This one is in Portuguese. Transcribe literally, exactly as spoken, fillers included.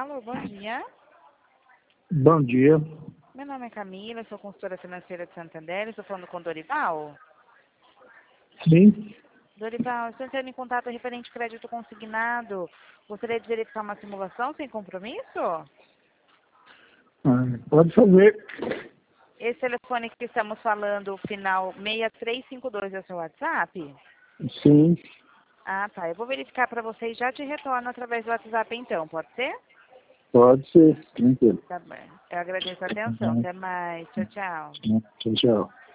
Alô, bom dia. Bom dia. Meu nome é Camila, sou consultora financeira de Santander, estou falando com o Dorival. Sim, Dorival, estou entrando em contato referente ao crédito consignado. Gostaria de verificar uma simulação sem compromisso? ah, pode fazer. Esse telefone que estamos falando, final seis três cinco dois, é o seu WhatsApp? Sim, Ah, tá. Eu vou verificar para você e já te retorno através do WhatsApp então, pode ser? pode ser. Tranquilo. Tá bem. Eu agradeço a atenção. Até mais. Tchau, tchau. Tchau, tchau.